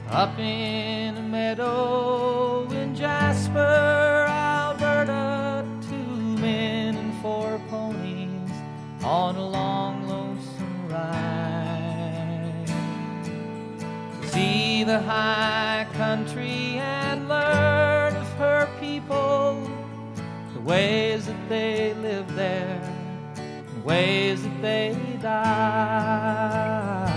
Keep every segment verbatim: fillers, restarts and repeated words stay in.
Up in a meadow in Jasper, Alberta, two men and four ponies on a long, lonesome ride. See the high country and learn of her people, the ways that they live there, the ways that they die.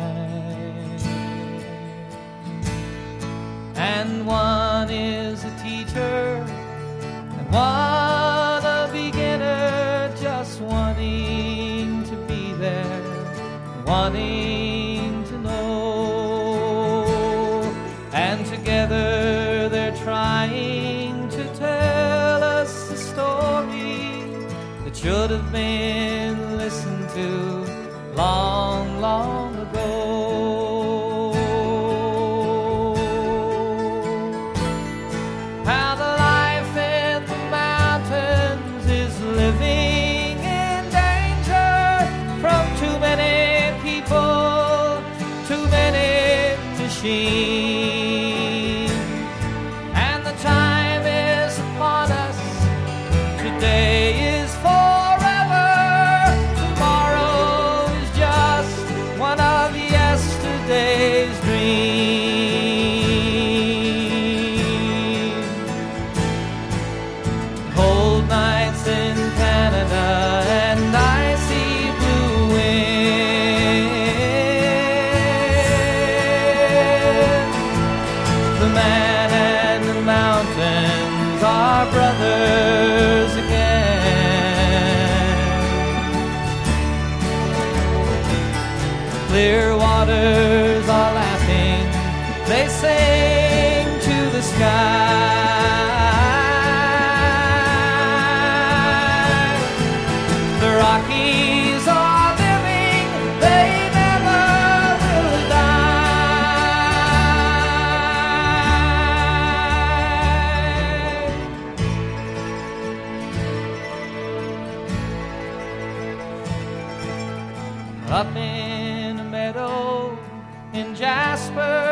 And one is a teacher, and one a beginner, just wanting to be there, wanting to know. And together they're trying to tell us a story that should have been listened to long, long ago. And the time is upon us. Today is forever. Tomorrow is just one of yesterday's dreams. Cold nights in Canada and icy blue wind. The man and the mountains are brothers again. Clear waters are laughing, they sing to the sky. The Rockies are living, they never will die. Up in a meadow in Jasper,